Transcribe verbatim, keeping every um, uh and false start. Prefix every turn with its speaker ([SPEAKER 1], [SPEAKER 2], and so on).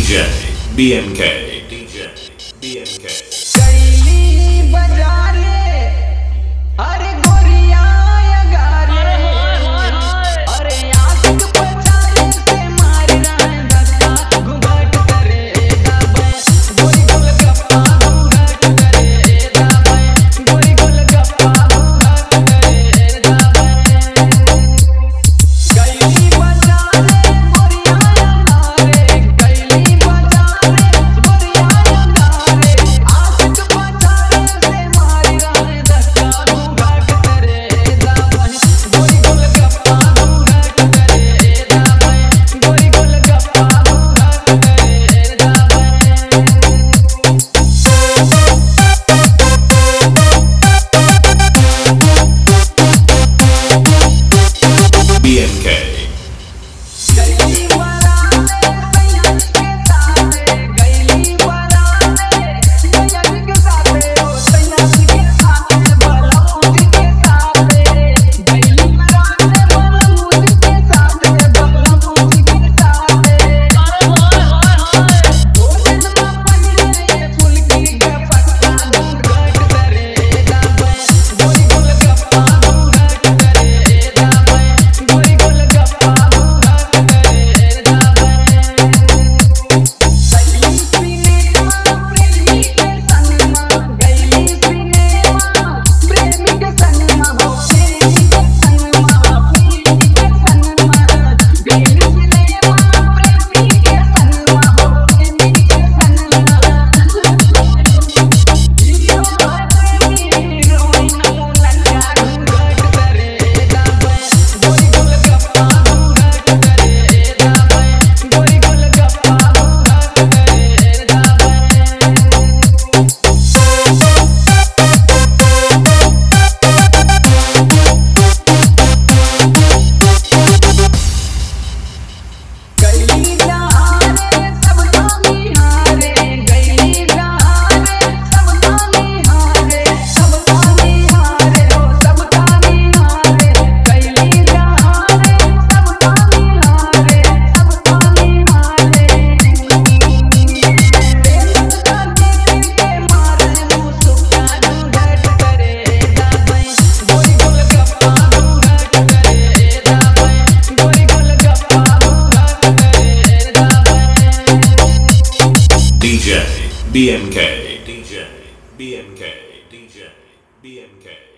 [SPEAKER 1] J B M K D J B M K
[SPEAKER 2] कैली बजारे अरे गोरिया गारे अरे आशिक बचारे से मार रहा है धक्का घूंघट करे दाबे गोरी गोलगप्पा घूंघट करे दाबे गोरी गोलगप्पा घूंघट करे दाबे कैली बजारे गोरिया गारे कैली बजारे गोरिया गारे आशिक बचारे से मार रहा है धक्का घूंघट करे दाबे गोरी गोलगप्पा घूंघट करे दाबे गोरी गोलगप्पा घूंघट करे दाबे
[SPEAKER 1] B M K
[SPEAKER 2] गैली बराने सैयद के साथे गैली बराने सैयद के साथे ओ सैयद के साथे बलौद के साथे गैली बराने बलौद के साथे बलौद के साथे अरे होय होय होय गोलन में पहिले फूल की गपक्का घूंघट करे दाबे गोरी गोलगप्पा घूंघट करे दाबे गोरी गोलगप्पा घूंघट करे दाबे गैली सिनेमा प्रेमी के संग में गैली सिनेमा प्रेमी के संग में हो प्रेमी के संग में प्रेमी के संग में गैली सिनेमा प्रेमी के संग में हो प्रेमी के संग में हीरो प्रेमी हीरोइन लंका घूंघट करे दाबे गोरी गोलगप्पा घूंघट करे दाबे गोरी गोलगप्पा घूंघट करे दाबे गैली बहारे सबका निहारे गैली बहारे सबका निहारे सबका निहारे हो सबका निहारे गैली बहारे सबका निहारे सबका निहारे प्रेम का देख के मारे मुस्का घूंघट करे दाबे गोरी गोलगप्पा घूंघट करे दाबे गोरी गोलगप्पा घूंघट करे दाबे
[SPEAKER 1] D J B M K D J B M K D J B M K